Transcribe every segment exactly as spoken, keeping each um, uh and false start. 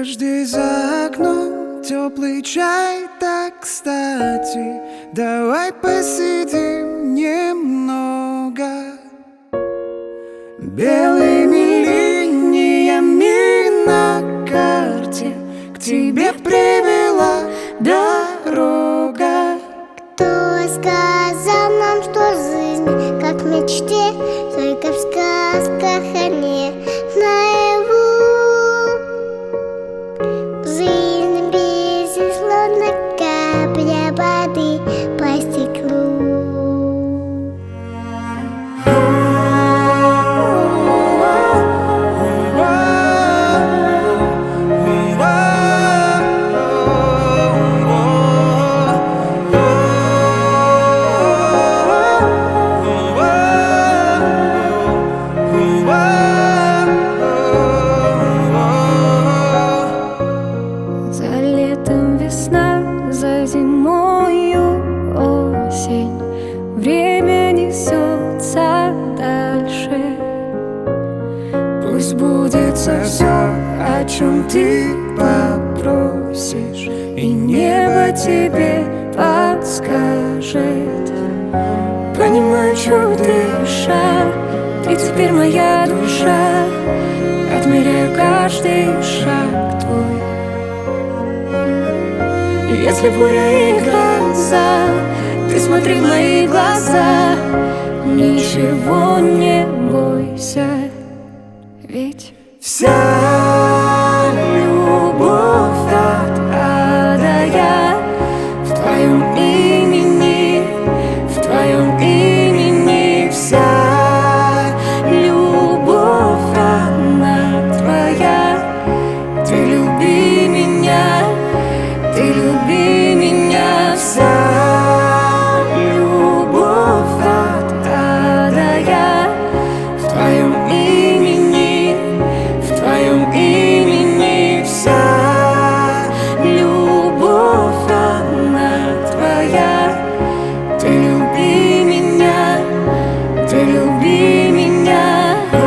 Дожди за окном, теплый чай, так кстати. Давай посидим немного. Белыми линиями на карте к тебе привела дорога. Кто сказал нам, что жизнь как в мечте, только в сказках, а не наяву? Жизнь безусловно капля воды по стеклу. За зимою осень, время несется дальше. Пусть сбудется все, о чем ты попросишь, и небо тебе подскажет. Понимаю, чуть дыша, ты теперь моя душа. Отмеряю каждый шаг твой. Если буря и гроза, ты смотри в мои глаза. Ничего не бойся, ведь вся любовь от ада я в твоем имени, в твоем имени. Вся любовь, она твоя. Ты люби меня, ты люби меня. Вся любовь от ада я в твоем имени, в твоем имени. Вся любовь, она твоя. Ты люби меня, ты люби меня.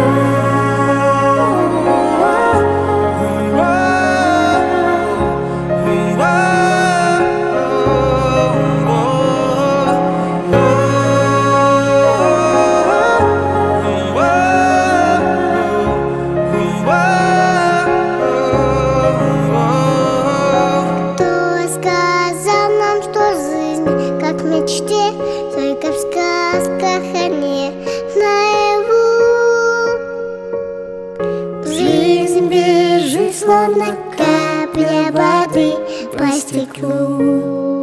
Как в мечте, только в сказках, а не наяву. Жизнь бежит, словно капля воды по стеклу.